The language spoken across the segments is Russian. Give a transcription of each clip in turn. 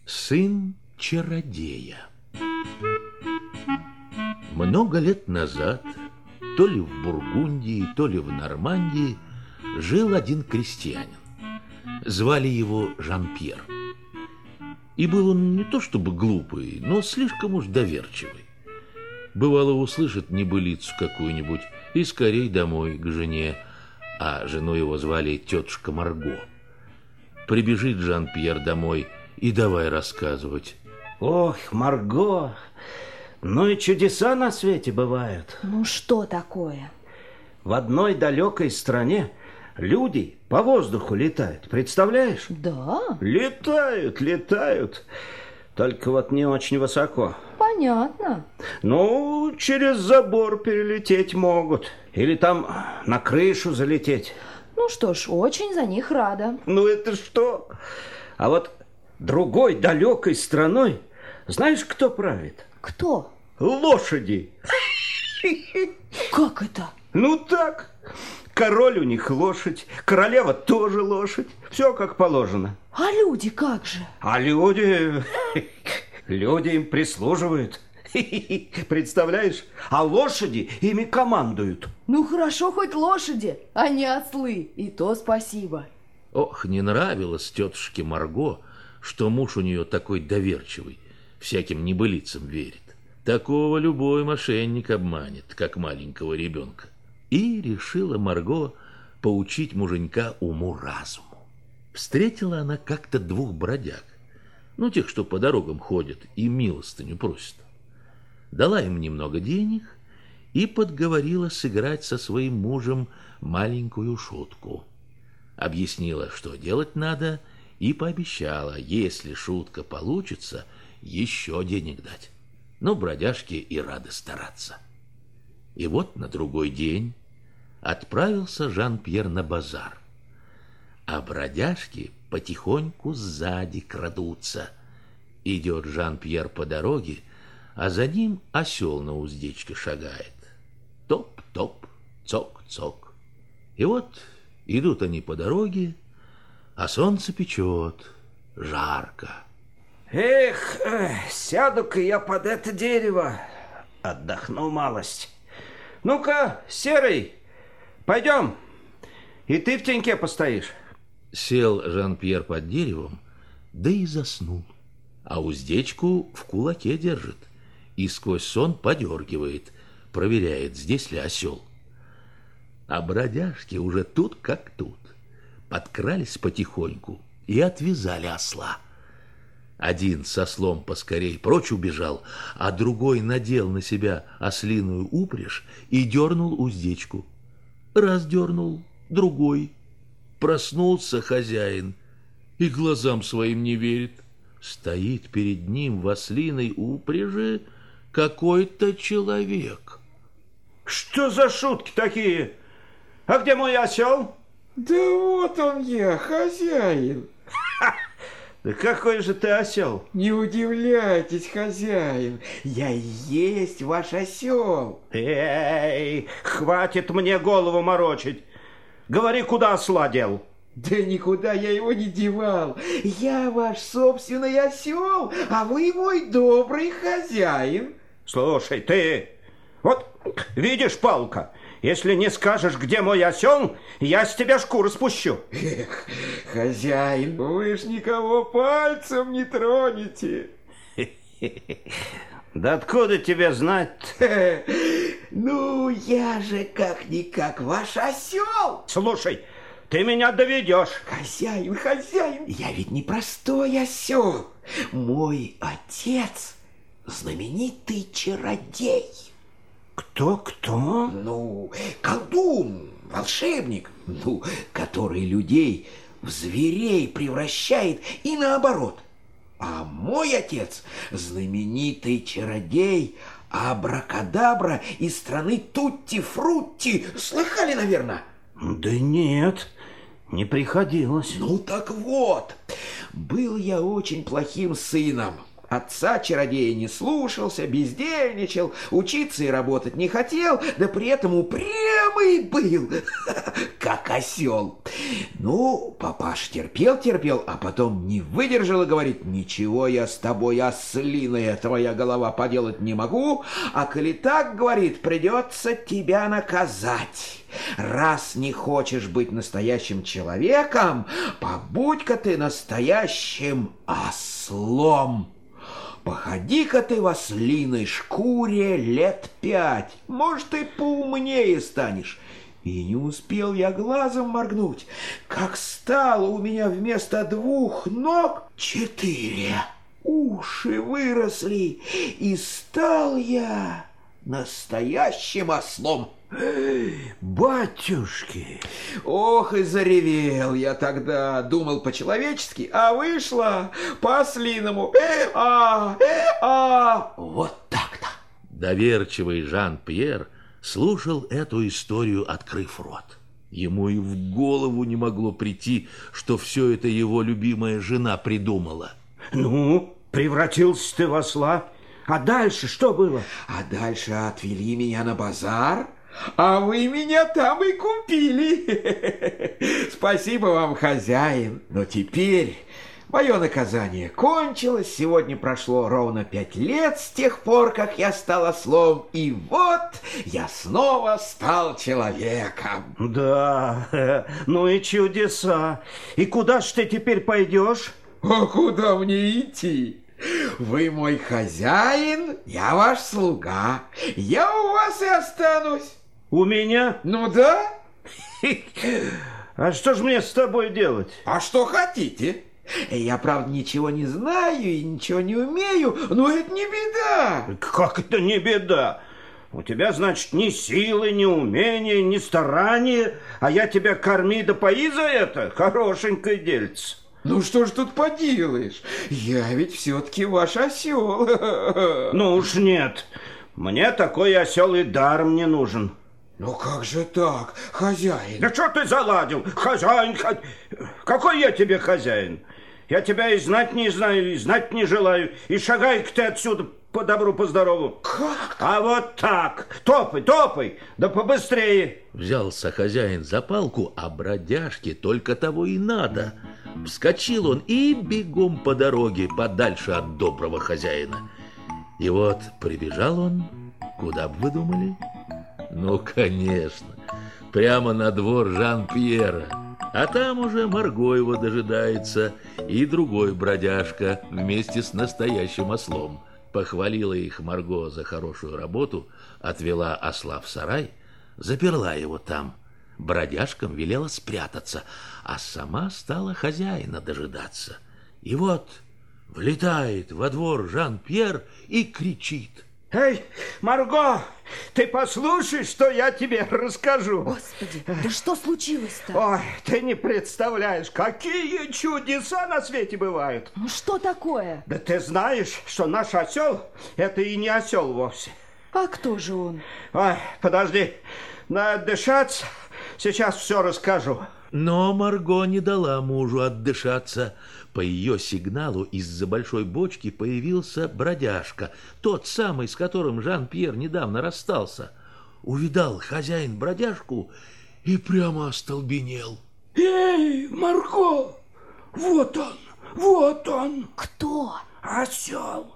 Сын чародея. Много лет назад, то ли в Бургундии, то ли в Нормандии, жил один крестьянин. Звали его Жан-Пьер. И был он не то чтобы глупый, но слишком уж доверчивый. Бывало, услышит небылицу какую-нибудь и скорей домой к жене, а жену его звали тетушка Марго. Прибежит Жан-Пьер домой и давай рассказывать. Ох, Марго, ну и чудеса на свете бывают. Ну что такое? В одной далекой стране люди по воздуху летают, представляешь? Да. Летают. Только вот не очень высоко. Понятно. Ну, через забор перелететь могут. Или там на крышу залететь. Ну что ж, очень за них рада. Ну это что? А вот другой далекой страной, знаешь, кто правит? Кто? Лошади. Как это? Ну так, король у них лошадь, королева тоже лошадь. Все как положено. А люди как же? А люди им прислуживают. Представляешь? А лошади ими командуют. Ну хорошо, хоть лошади, а не ослы. И то спасибо. Ох, не нравилось тетушке Марго, что муж у нее такой доверчивый, всяким небылицам верит. Такого любой мошенник обманет, как маленького ребенка. И решила Марго поучить муженька уму-разуму. Встретила она как-то двух бродяг, ну, тех, что по дорогам ходят и милостыню просят. Дала им немного денег и подговорила сыграть со своим мужем маленькую шутку. Объяснила, что делать надо, и пообещала, если шутка получится, еще денег дать. Но бродяжки и рады стараться. И вот на другой день отправился Жан-Пьер на базар, а бродяжки потихоньку сзади крадутся. Идет Жан-Пьер по дороге, а за ним осел на уздечке шагает. Топ-топ, цок-цок. И вот идут они по дороге, а солнце печет, жарко. Эх, сяду-ка я под это дерево, отдохну малость. Ну-ка, Серый, пойдем, и ты в теньке постоишь. Сел Жан-Пьер под деревом, да и заснул, а уздечку в кулаке держит и сквозь сон подергивает, проверяет, здесь ли осел. А бродяжки уже тут как тут, подкрались потихоньку и отвязали осла. Один со ослом поскорей прочь убежал, а другой надел на себя ослиную упряжь и дернул уздечку. Раз дернул, другой. Проснулся хозяин и глазам своим не верит. Стоит перед ним в ослиной упряжи какой-то человек. Что за шутки такие? А где мой осел? Да вот он я, хозяин. Да какой же ты осел? Не удивляйтесь, хозяин, я и есть ваш осел. Эй, хватит мне голову морочить. Говори, куда осла дел? Да никуда я его не девал. Я ваш собственный осел, а вы мой добрый хозяин. Слушай, ты, вот видишь, Палка, если не скажешь, где мой осел, я с тебя шкуру спущу. Эх, хозяин, вы ж никого пальцем не тронете. Да откуда тебе знать? Ну, я же как-никак ваш осел. Слушай, ты меня доведешь. Хозяин, я ведь не простой осел. Мой отец знаменитый чародей. Кто? Ну, колдун, волшебник, который людей в зверей превращает и наоборот. А мой отец знаменитый чародей Абракадабра из страны Тутти-Фрутти. Слыхали, наверное? Да нет, не приходилось. Ну так вот, был я очень плохим сыном. Отца-чародея не слушался, бездельничал, учиться и работать не хотел, да при этом упрямый был, как осел. Ну, папаша терпел, а потом не выдержал и говорит: ничего я с тобой, ослиная твоя голова, поделать не могу, а коли так, говорит, придется тебя наказать. Раз не хочешь быть настоящим человеком, побудь-ка ты настоящим ослом. Походи-ка ты в ослиной шкуре лет 5, может, ты поумнее станешь. И не успел я глазом моргнуть, как стало у меня вместо 2 ног 4. Уши выросли, и стал я настоящим ослом. Батюшки! Ох, и заревел я тогда, думал по-человечески, а вышло по-ослиному. Вот так-то. Доверчивый Жан-Пьер слушал эту историю, открыв рот. Ему и в голову не могло прийти, что все это его любимая жена придумала. Ну, превратился ты в осла. А дальше что было? А дальше отвели меня на базар, а вы меня там и купили. Спасибо вам, хозяин. Но теперь мое наказание кончилось. Сегодня прошло ровно 5 лет с тех пор, как я стал ослом. И вот я снова стал человеком. Да, ну и чудеса. И куда ж ты теперь пойдешь? А куда мне идти? Вы мой хозяин, я ваш слуга. Я у вас и останусь. У меня? Ну да. А что ж мне с тобой делать? А что хотите? Я, правда, ничего не знаю и ничего не умею, но это не беда. Как это не беда? У тебя, значит, ни силы, ни умения, ни старания, а я тебя корми да пои за это? Хорошенькое дельце. Ну что ж тут поделаешь? Я ведь все-таки ваш осел. Ну уж нет. Мне такой осел и даром не нужен. Ну как же так, хозяин? Да что ты заладил? Хозяин. Какой я тебе хозяин? Я тебя и знать не знаю, и знать не желаю. И шагай-ка ты отсюда по добру, по здорову. Как? А вот так. Топай, да побыстрее. Взялся хозяин за палку, а бродяжке только того и надо. Вскочил он и бегом по дороге, подальше от доброго хозяина. И вот прибежал он, куда бы вы думали? Ну, конечно, прямо на двор Жан-Пьера. А там уже Марго его дожидается и другой бродяжка вместе с настоящим ослом. Похвалила их Марго за хорошую работу, отвела осла в сарай, заперла его там. Бродяжкам велела спрятаться, а сама стала хозяина дожидаться. И вот влетает во двор Жан-Пьер и кричит: Эй, Марго, ты послушай, что я тебе расскажу. Господи, да что случилось-то? Ой, ты не представляешь, какие чудеса на свете бывают. Ну что такое? Да ты знаешь, что наш осел, это и не осел вовсе. А кто же он? Ой, подожди, надо отдышаться, сейчас все расскажу. Но Марго не дала мужу отдышаться. По ее сигналу из-за большой бочки появился бродяжка, тот самый, с которым Жан-Пьер недавно расстался. Увидал хозяин бродяжку и прямо остолбенел. Эй, Марго, вот он. Кто? Осел.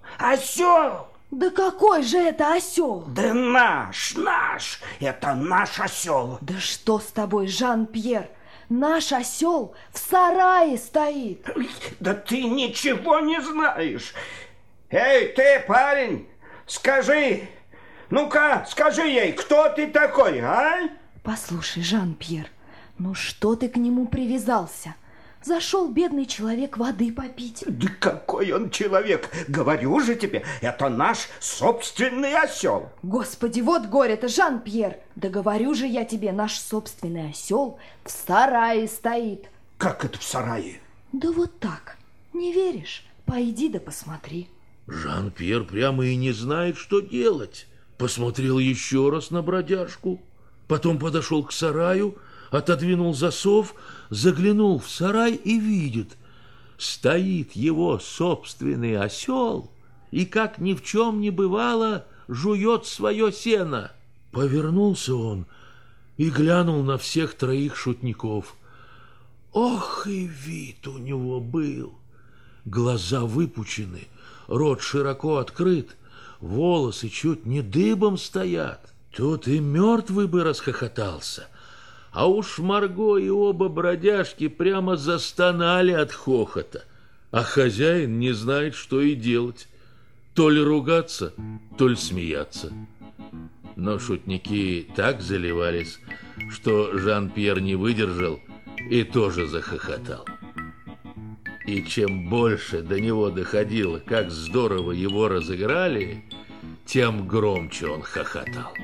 Да какой же это осел? Да наш, это наш осел. Да что с тобой, Жан-Пьер? Наш осел в сарае стоит. Да ты ничего не знаешь. Эй, ты, парень, скажи, ну-ка, скажи ей, кто ты такой, а? Послушай, Жан-Пьер, ну что ты к нему привязался? Зашел бедный человек воды попить. Да какой он человек, говорю же тебе, это наш собственный осел. Господи, вот горе-то, Жан-Пьер. Да говорю же я тебе, наш собственный осел в сарае стоит. Как это в сарае? Да вот так. Не веришь? Пойди да посмотри. Жан-Пьер прямо и не знает, что делать. Посмотрел еще раз на бродяжку, потом подошел к сараю, отодвинул засов, заглянул в сарай и видит, стоит его собственный осел и, как ни в чем не бывало, жует свое сено. Повернулся он и глянул на всех троих шутников. Ох, и вид у него был! Глаза выпучены, рот широко открыт, волосы чуть не дыбом стоят. Тут и мертвый бы расхохотался. А уж Марго и оба бродяжки прямо застонали от хохота. А хозяин не знает, что и делать. То ли ругаться, то ли смеяться. Но шутники так заливались, что Жан-Пьер не выдержал и тоже захохотал. И чем больше до него доходило, как здорово его разыграли, тем громче он хохотал.